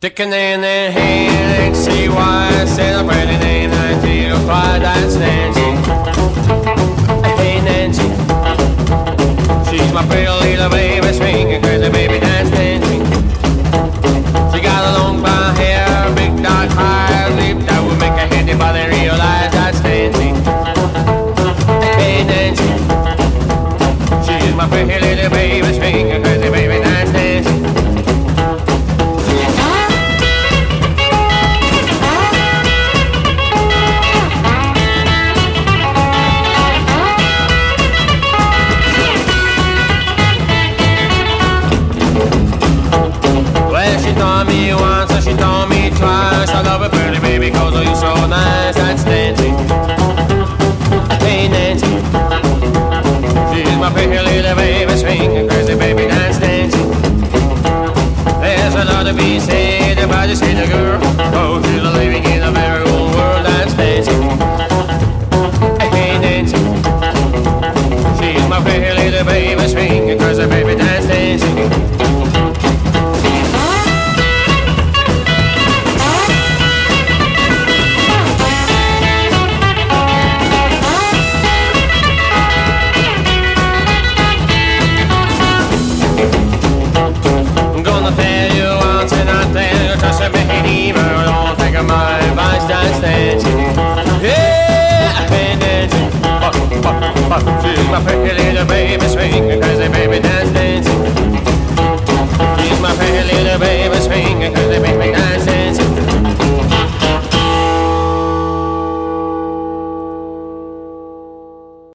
Sticking in the hand, H-C-Y, celebrating a 1905, that's Nancy. Hey Nancy, she's my pretty little baby, swinging crazy baby, that's Nancy. She got a long brown hair, big dark eyes, lip that would make a head if I didn't realize that's Nancy. Hey Nancy, she's my pretty little baby, swinging crazy baby, that's Nancy. She told me once and she told me twice, I love a pretty baby cause you're so nice, that's Nancy. Hey Nancy, she's my pretty little baby, swinging crazy baby, that's Nancy. There's a lot to be said about this little girl, oh she's a living